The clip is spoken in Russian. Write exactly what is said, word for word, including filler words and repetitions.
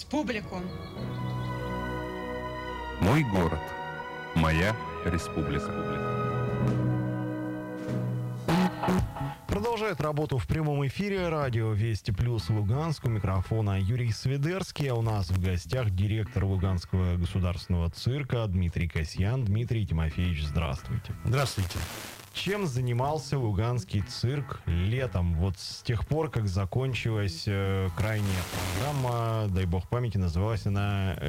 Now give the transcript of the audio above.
республику. Мой город. Моя республика. Продолжает работу в прямом эфире радио Вести Плюс Луганск. У микрофона Юрий Свидерский. А у нас в гостях директор Луганского государственного цирка Дмитрий Касьян. Дмитрий Тимофеевич, здравствуйте. Здравствуйте. Чем занимался Луганский цирк летом? Вот с тех пор, как закончилась э, крайняя программа, дай бог памяти, называлась она